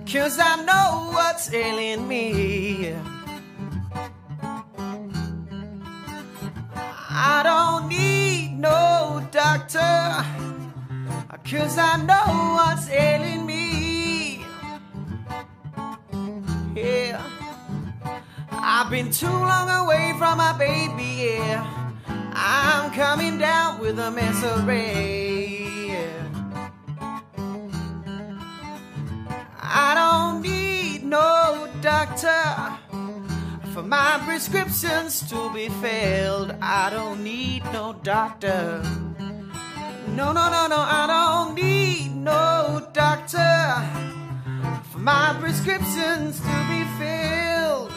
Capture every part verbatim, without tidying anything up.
'cause I know what's ailing me. I don't need no doctor, 'cause I know what's ailing me. Yeah, I've been too long away from my baby, yeah. I'm coming down with a misery, yeah. I don't need no doctor for my prescriptions to be filled. I don't need no doctor. No, no, no, no, I don't need no doctor for my prescriptions to be filled.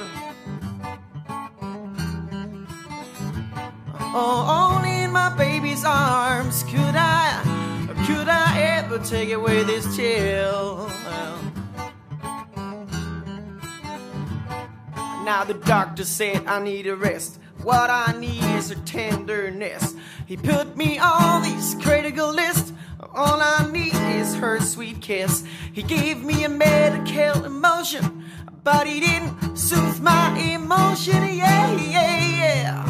Oh, only in my baby's arms could I, could I ever take away this chill. Now the doctor said I need a rest. What I need is her tenderness. He put me on this critical list. All I need is her sweet kiss. He gave me a medical emotion, but he didn't soothe my emotion. Yeah, yeah, yeah.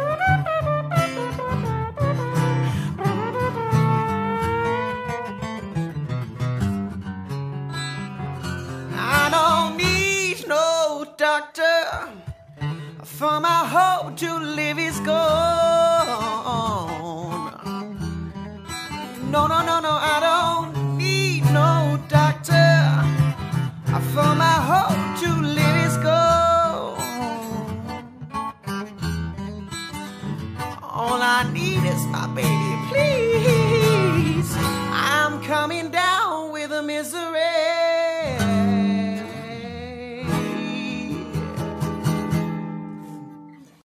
I don't need no doctor, for my hope to live is gone. No, no, no, no, I don't need no doctor, for my hope to live is gone. All I need is my baby.